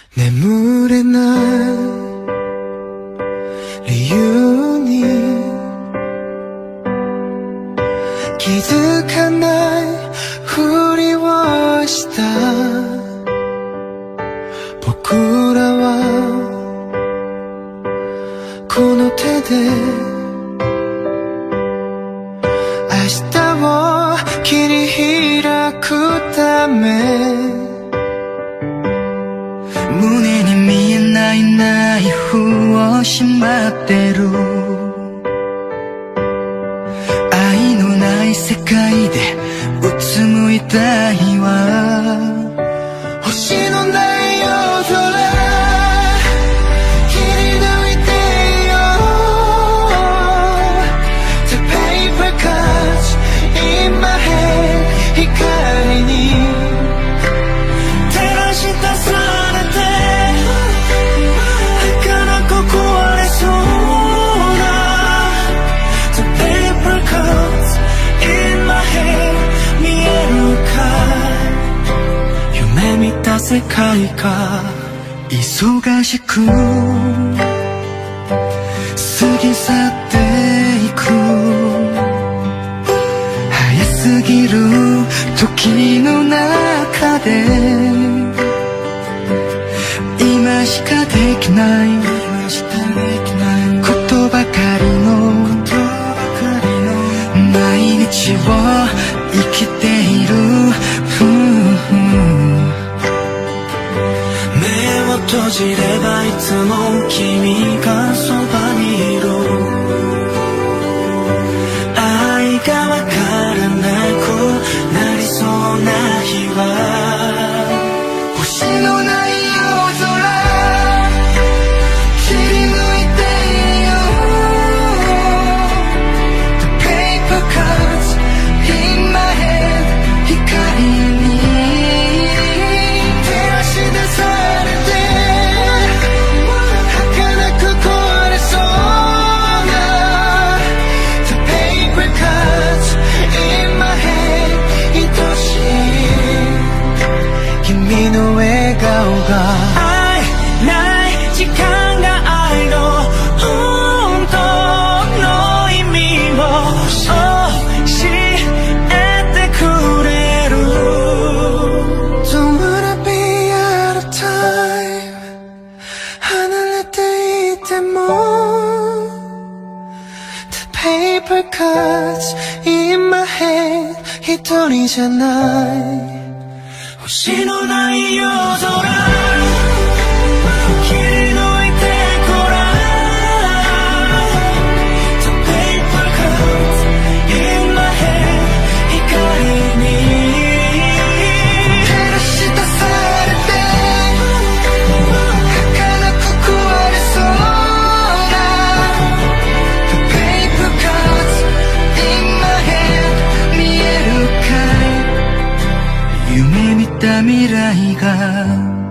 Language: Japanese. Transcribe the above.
眠れない理由に気づかないふりをした僕らはこの手で明日を切り開くため胸に見えないナイフをしまってる愛のない世界でうつむいたいわ星のない夜空切り抜いてよ The paper cuts in my head 光に照らし出されて儚く壊れそうな The paper cuts in my head 見えるか夢見た世界か忙しく過ぎ去っていく早すぎる時の中で今しかできないことばかりの毎日を生きている目を閉じればいつも君がそばにいる愛がわからなくなりそうな日は星のない夜空切り抜いてよ The paper cuts in my head 光に照らし出されて儚く壊れそうな The paper cuts in my head 愛しい君の笑顔が愛ない時間が愛の本当の意味を教えてくれる Don't wanna be out of time 離れていても The paper cuts in my head 一人じゃない星のない夜空切り抜いてごらん The paper cuts in my head 光に照らし出されて儚く壊れそうな The paper cuts in my head 見えるかい夢見た未来が